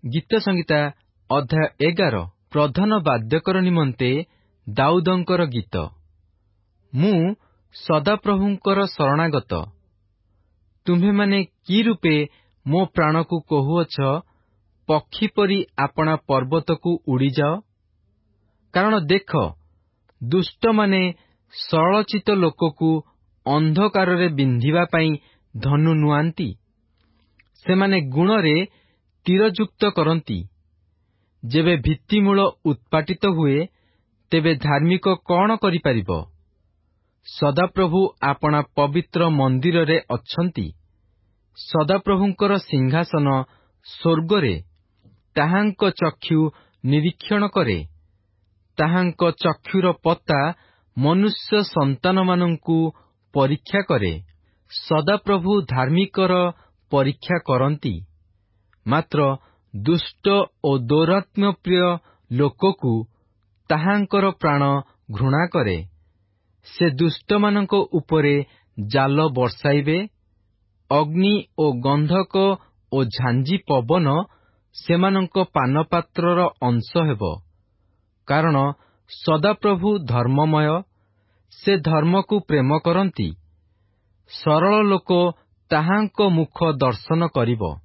ଗୀତ ସଂହିତା ଅଧ୍ୟାୟ 11 ପ୍ରଧାନ ବାଦ୍ୟକର ନିମନ୍ତେ ଦାଉଦଙ୍କର ଗୀତ। ମୁଁ ସଦାପ୍ରଭୁଙ୍କର ଶରଣାଗତ। ତୁମ୍ଭେମାନେ କି ରୂପେ ମୋ ପ୍ରାଣକୁ କହୁଅଛ, ପକ୍ଷୀ ପରି ଆପଣା ପର୍ବତକୁ ଉଡ଼ିଯାଅ। କାରଣ ଦେଖ, ଦୁଷ୍ଟମାନେ ସରଳଚିତ ଲୋକକୁ ଅନ୍ଧକାରରେ ବିନ୍ଧିବା ପାଇଁ ଧନୁ ନୁଆନ୍ତି। ସେମାନେ ଗୁଣରେ ତୀରଯୁକ୍ତ କରନ୍ତି। ଯେବେ ଭିତ୍ତିମୂଳ ଉତ୍ପାଟିତ ହୁଏ, ତେବେ ଧାର୍ମିକ କଣ କରିପାରିବ? ସଦାପ୍ରଭୁ ଆପଣା ପବିତ୍ର ମନ୍ଦିରରେ ଅଛନ୍ତି। ସଦାପ୍ରଭୁଙ୍କର ସିଂହାସନ ସ୍ୱର୍ଗରେ। ତାହାଙ୍କ ଚକ୍ଷୁ ନିରୀକ୍ଷଣ କରେ। ତାହାଙ୍କ ଚକ୍ଷୁର ପତା ମନୁଷ୍ୟ ସନ୍ତାନମାନଙ୍କୁ ପରୀକ୍ଷା କରେ। ସଦାପ୍ରଭୁ ଧାର୍ମିକର ପରୀକ୍ଷା କରନ୍ତି, ମାତ୍ର ଦୁଷ୍ଟ ଓ ଦୌରାତ୍ମ୍ୟପ୍ରିୟ ଲୋକକୁ ତାହାଙ୍କର ପ୍ରାଣ ଘୃଣା କରେ। ସେ ଦୁଷ୍ଟମାନଙ୍କ ଉପରେ ଜାଲ ବର୍ଷାଇବେ। ଅଗ୍ନି ଓ ଗନ୍ଧକ ଓ ଝାଞ୍ଜି ପବନ ସେମାନଙ୍କ ପାନପାତ୍ରର ଅଂଶ ହେବ। କାରଣ ସଦାପ୍ରଭୁ ଧର୍ମମୟ, ସେ ଧର୍ମକୁ ପ୍ରେମ କରନ୍ତି। ସରଳ ଲୋକ ତାହାଙ୍କ ମୁଖ ଦର୍ଶନ କରିବ।